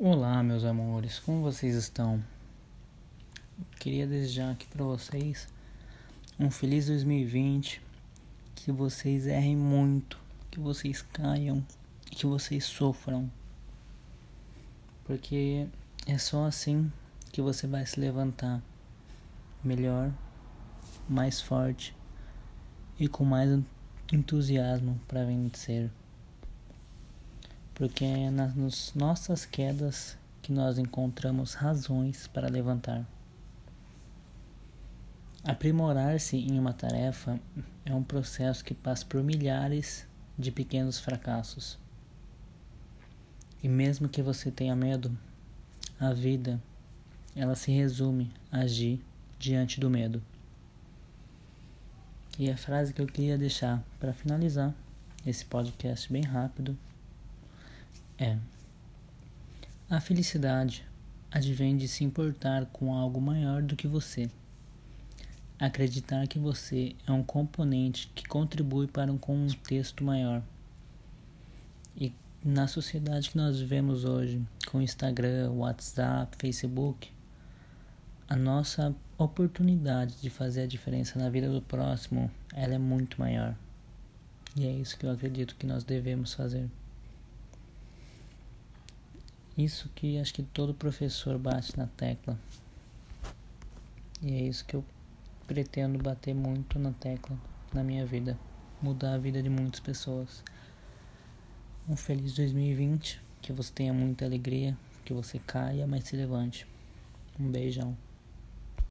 Olá, meus amores, como vocês estão? Queria desejar aqui para vocês um feliz 2020, que vocês errem muito, que vocês caiam e que vocês sofram, porque é só assim que você vai se levantar melhor, mais forte e com mais entusiasmo para vencer. Porque é nas nossas quedas que nós encontramos razões para levantar. Aprimorar-se em uma tarefa é um processo que passa por milhares de pequenos fracassos. E mesmo que você tenha medo, a vida, ela se resume a agir diante do medo. E a frase que eu queria deixar para finalizar esse podcast bem rápido é: a felicidade advém de se importar com algo maior do que você. Acreditar que você é um componente que contribui para um contexto maior. E na sociedade que nós vivemos hoje, com Instagram, WhatsApp, Facebook, a nossa oportunidade de fazer a diferença na vida do próximo, ela é muito maior. E é isso que eu acredito que nós devemos fazer. Isso que acho que todo professor bate na tecla. E é isso que eu pretendo bater muito na tecla na minha vida. Mudar a vida de muitas pessoas. Um feliz 2020. Que você tenha muita alegria. Que você caia, mas se levante. Um beijão.